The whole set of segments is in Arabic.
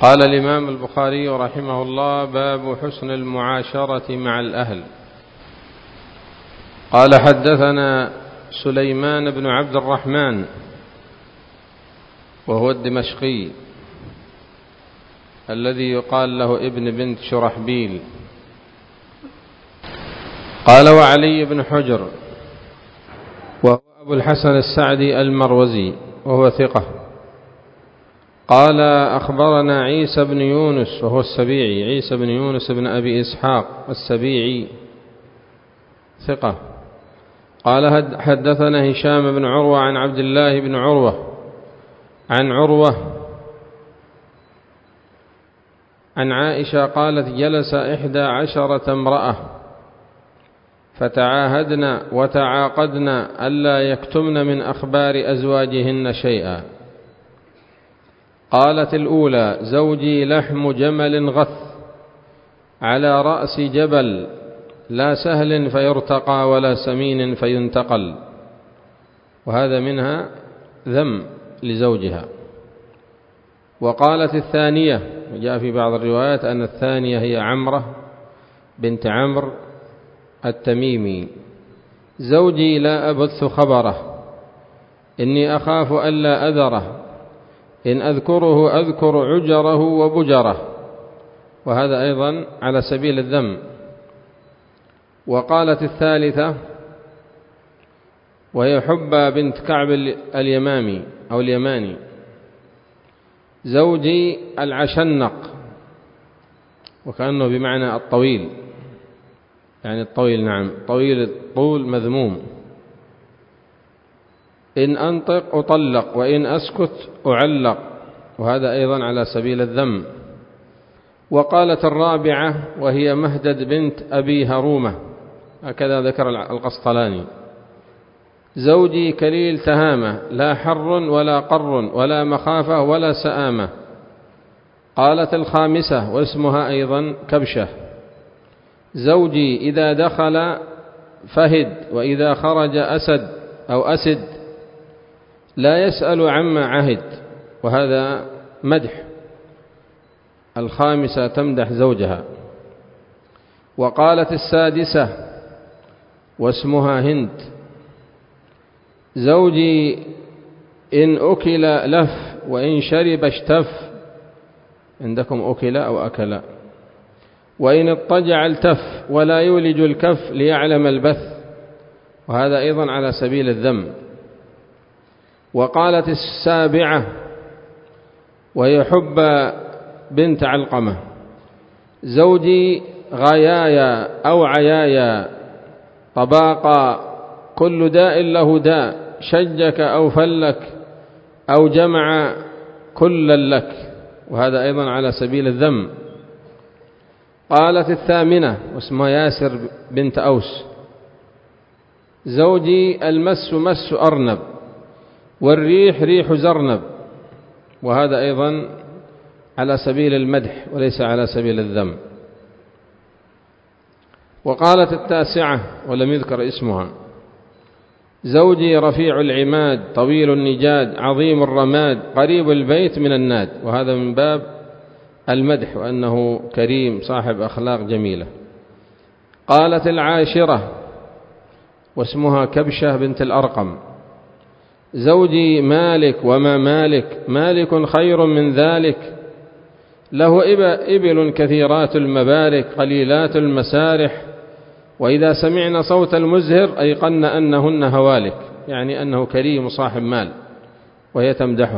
قال الإمام البخاري رحمه الله: باب حسن المعاشرة مع الأهل. قال: حدثنا سليمان بن عبد الرحمن وهو الدمشقي الذي يقال له ابن بنت شرحبيل. قال: وعلي بن حجر وهو أبو الحسن السعدي المروزي وهو ثقة. قال: أخبرنا عيسى بن يونس وهو السبيعي، عيسى بن يونس بن أبي إسحاق السبيعي ثقة. قال: حدثنا هشام بن عروة عن عبد الله بن عروة عن عروة عن عائشة قالت: جلس 11 امرأة فتعاهدنا وتعاقدنا ألا يكتمن من أخبار أزواجهن شيئا. قالت الأولى: زوجي لحم جمل غث على رأس جبل، لا سهل فيرتقى ولا سمين فينتقل. وهذا منها ذم لزوجها. وقالت الثانية، وجاء في بعض الروايات أن الثانية هي عمرة بنت عمرو التميمي: زوجي لا أبث خبره، إني أخاف ألا أذره، إن أذكره أذكر عجره وبجره. وهذا أيضا على سبيل الذم. وقالت الثالثة وهي حبة بنت كعب اليمامي أو اليماني: زوجي العشنق، وكأنه بمعنى الطويل، يعني الطويل، نعم، طويل الطول مذموم، إن أنطق أطلق وإن أسكت أعلق. وهذا أيضا على سبيل الذم. وقالت الرابعة وهي مهدد بنت أبي هرومة، هكذا ذكر القسطلاني: زوجي كليل تهامة، لا حر ولا قر ولا مخافة ولا سآمة. قالت الخامسة واسمها أيضا كبشة: زوجي إذا دخل فهد وإذا خرج أسد أو أسد، لا يسأل عما عهد. وهذا مدح. الخامسة تمدح زوجها. وقالت السادسة واسمها هند: زوجي إن أكل لف وإن شرب اشتف. عندكم أكل أو أكل. وإن اضطجع التف ولا يولج الكف ليعلم البث. وهذا أيضا على سبيل الذم. وقالت السابعة وهي حبة بنت علقمة: زوجي غيايا أو عيايا، طباقا، كل داء له داء، شجك أو فلك أو جمع كل لك. وهذا أيضا على سبيل الذم. قالت الثامنة واسمها ياسر بنت أوس: زوجي المس مس أرنب والريح ريح زرنب. وهذا أيضا على سبيل المدح وليس على سبيل الذم. وقالت التاسعة ولم يذكر اسمها: زوجي رفيع العماد، طويل النجاد، عظيم الرماد، قريب البيت من الناد. وهذا من باب المدح وأنه كريم صاحب أخلاق جميلة. قالت العاشرة واسمها كبشة بنت الأرقم: زوجي مالك وما مالك، مالك خير من ذلك، له إبل كثيرات المبارك قليلات المسارح، وإذا سمعن صوت المزهر أيقن أنهن هوالك، يعني أنه كريم صاحب مال، وهي تمدحه.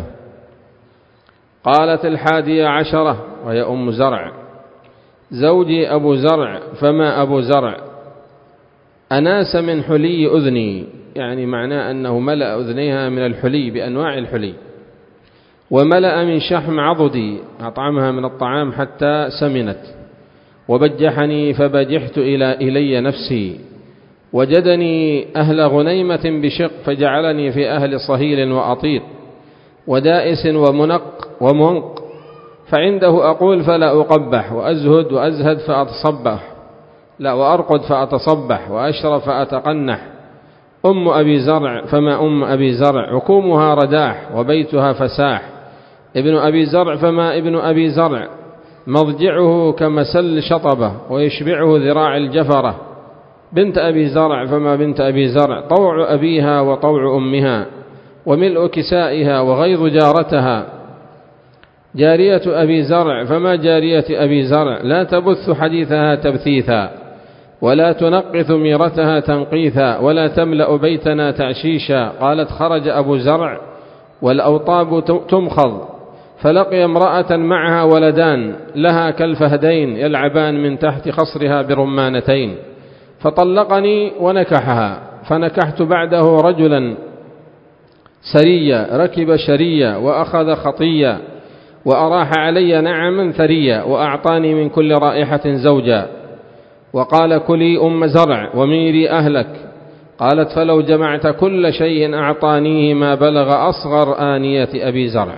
قالت 11 وهي أم زرع: زوجي أبو زرع فما أبو زرع، أناس من حلي أذني، يعني معناه أنه ملأ أذنيها من الحلي بأنواع الحلي، وملأ من شحم عضدي، أطعمها من الطعام حتى سمنت، وبجحني فبجحت إلي نفسي، وجدني أهل غنيمة بشق فجعلني في أهل صهيل وأطيط ودائس ومنق، فعنده أقول فلا أقبح، وأزهد وأزهد فأتصبح، لا وأرقد فأتصبح، وأشرب فأتقنح. أم أبي زرع فما أم أبي زرع، عكومها رداح وبيتها فساح، ابن أبي زرع فما ابن أبي زرع، مضجعه كمسل شطبة ويشبعه ذراع الجفرة. بنت أبي زرع فما بنت أبي زرع، طوع أبيها وطوع أمها وملء كسائها وغيظ جارتها. جارية أبي زرع فما جارية أبي زرع، لا تبث حديثها تبثيثا ولا تنقث ميرتها تنقيثا ولا تملأ بيتنا تعشيشا. قالت: خرج أبو زرع والأوطاب تمخض، فلقي امرأة معها ولدان لها كالفهدين يلعبان من تحت خصرها برمانتين، فطلقني ونكحها. فنكحت بعده رجلا سريا ركب شريا وأخذ خطيا وأراح علي نعما ثريا وأعطاني من كل رائحة زوجا، وقال: كلي أم زرع وميري أهلك. قالت: فلو جمعت كل شيء أعطانيه ما بلغ أصغر آنية أبي زرع.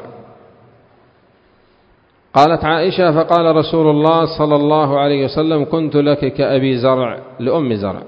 قالت عائشة: فقال رسول الله صلى الله عليه وسلم: كنت لك كأبي زرع لأم زرع.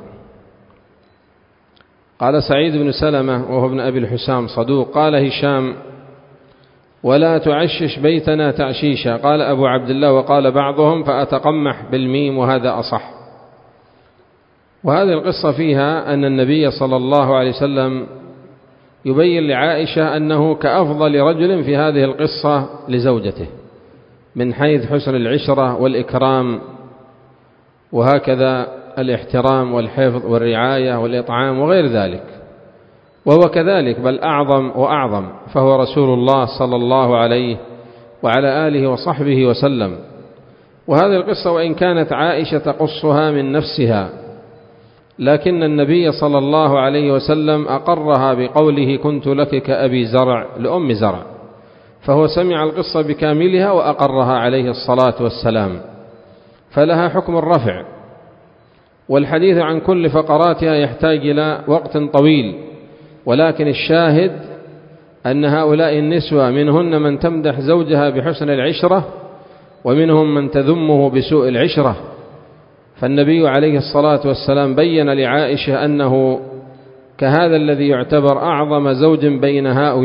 قال سعيد بن سلمة وهو ابن أبي الحسام صدوق. قال هشام: ولا تعشش بيتنا تعشيشا. قال أبو عبد الله: وقال بعضهم فأتقمح بالميم، وهذا أصح. وهذه القصة فيها أن النبي صلى الله عليه وسلم يبين لعائشة أنه كأفضل رجل في هذه القصة لزوجته من حيث حسن العشرة والإكرام، وهكذا الاحترام والحفظ والرعاية والإطعام وغير ذلك. وهو كذلك بل أعظم وأعظم، فهو رسول الله صلى الله عليه وعلى آله وصحبه وسلم. وهذه القصة وإن كانت عائشة تقصها من نفسها، لكن النبي صلى الله عليه وسلم أقرها بقوله: كنت لك كأبي زرع لأم زرع، فهو سمع القصة بكاملها وأقرها عليه الصلاة والسلام، فلها حكم الرفع. والحديث عن كل فقراتها يحتاج إلى وقت طويل، ولكن الشاهد أن هؤلاء النسوة منهن من تمدح زوجها بحسن العشرة، ومنهم من تذمه بسوء العشرة. فالنبي عليه الصلاة والسلام بين لعائشة أنه كهذا الذي يعتبر أعظم زوج بين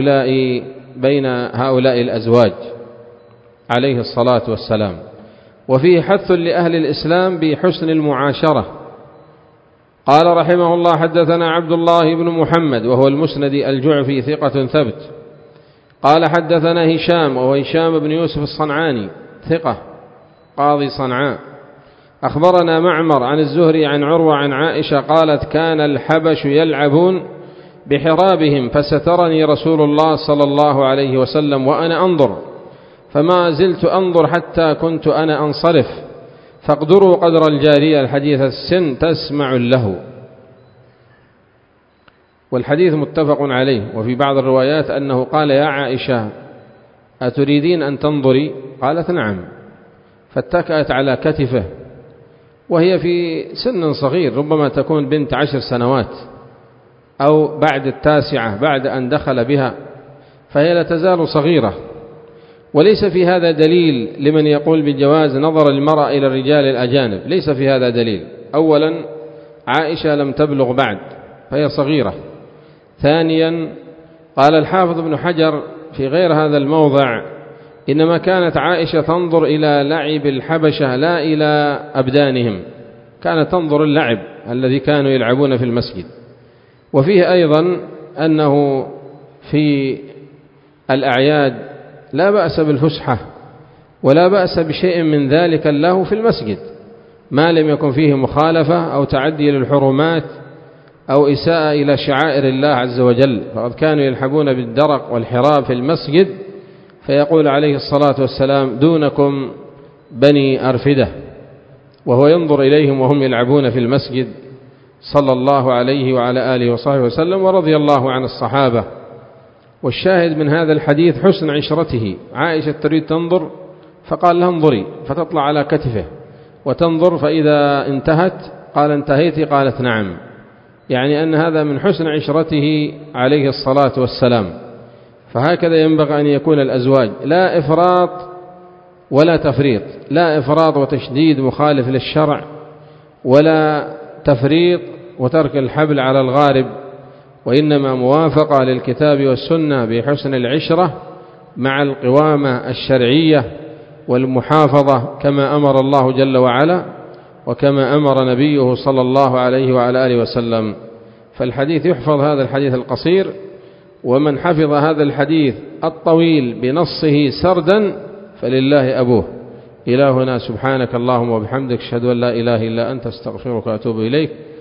هؤلاء الأزواج عليه الصلاة والسلام. وفيه حث لأهل الإسلام بحسن المعاشرة. قال رحمه الله: حدثنا عبد الله بن محمد وهو المسندي الجعفي ثقة ثبت. قال حدثنا هشام وهو هشام بن يوسف الصنعاني ثقة قاضي صنعاء. أخبرنا معمر عن الزهري عن عروة عن عائشة قالت: كان الحبش يلعبون بحرابهم فسترني رسول الله صلى الله عليه وسلم وأنا أنظر، فما زلت أنظر حتى كنت أنا أنصرف، فاقدروا قدر الجارية الحديث السن تسمع له. والحديث متفق عليه. وفي بعض الروايات أنه قال: يا عائشة أتريدين أن تنظري؟ قالت: نعم. فاتكأت على كتفه وهي في سن صغير، ربما تكون بنت 10 سنوات أو بعد 9 بعد أن دخل بها، فهي لا تزال صغيرة. وليس في هذا دليل لمن يقول بجواز نظر المرأة إلى الرجال الأجانب، ليس في هذا دليل. أولا عائشة لم تبلغ بعد فهي صغيرة. ثانيا قال الحافظ ابن حجر في غير هذا الموضع: إنما كانت عائشة تنظر إلى لعب الحبشة لا إلى أبدانهم، كانت تنظر اللعب الذي كانوا يلعبون في المسجد. وفيه أيضا أنه في الأعياد لا بأس بالفسحة ولا بأس بشيء من ذلك له في المسجد، ما لم يكن فيه مخالفة أو تعدي للحرمات أو إساءة إلى شعائر الله عز وجل. فقد كانوا يلعبون بالدرق والحراب في المسجد، فيقول عليه الصلاة والسلام: دونكم بني أرفدة، وهو ينظر إليهم وهم يلعبون في المسجد صلى الله عليه وعلى آله وصحبه وسلم، ورضي الله عن الصحابة. والشاهد من هذا الحديث حسن عشرته. عائشة تريد تنظر فقال لها: انظري، فتطلع على كتفه وتنظر، فإذا انتهت قال: انتهيت؟ قالت: نعم. يعني أن هذا من حسن عشرته عليه الصلاة والسلام. فهكذا ينبغي أن يكون الأزواج، لا إفراط ولا تفريط، لا إفراط وتشديد مخالف للشرع، ولا تفريط وترك الحبل على الغارب، وإنما موافقة للكتاب والسنة بحسن العشرة مع القوامة الشرعية والمحافظة كما أمر الله جل وعلا وكما أمر نبيه صلى الله عليه وعلى آله وسلم. فالحديث يحفظ هذا الحديث القصير، ومن حفظ هذا الحديث الطويل بنصه سردا فلله أبوه. إلهنا سبحانك اللهم وبحمدك، أشهد أن لا إله إلا أنت، استغفرك وأتوب إليك.